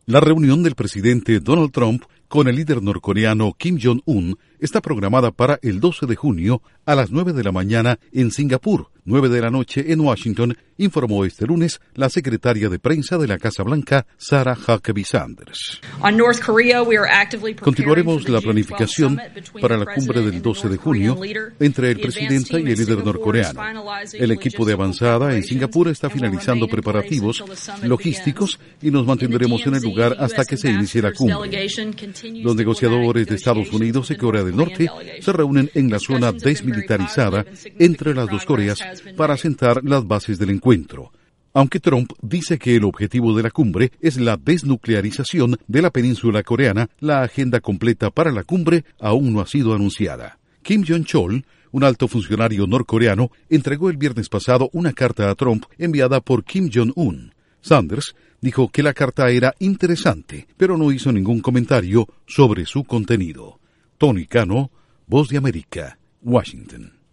La reunión del presidente Donald Trump con el líder norcoreano Kim Jong-un está programada para el 12 de junio a las 9 de la mañana en Singapur, 9 de la noche en Washington, informó este lunes la secretaria de prensa de la Casa Blanca, Sarah Huckabee Sanders. Continuaremos la planificación para la cumbre del 12 de junio entre el presidente y el líder norcoreano. El equipo de avanzada en Singapur está finalizando preparativos logísticos y nos mantendremos en el lugar hasta que se inicie la cumbre. Los negociadores de Estados Unidos y Corea del Norte se reúnen en la zona desmilitarizada entre las dos Coreas para sentar las bases del encuentro. Aunque Trump dice que el objetivo de la cumbre es la desnuclearización de la península coreana, la agenda completa para la cumbre aún no ha sido anunciada. Kim Jong-chol, un alto funcionario norcoreano, entregó el viernes pasado una carta a Trump enviada por Kim Jong-un. Sanders dijo que la carta era interesante, pero no hizo ningún comentario sobre su contenido. Tony Cano, Voz de América, Washington.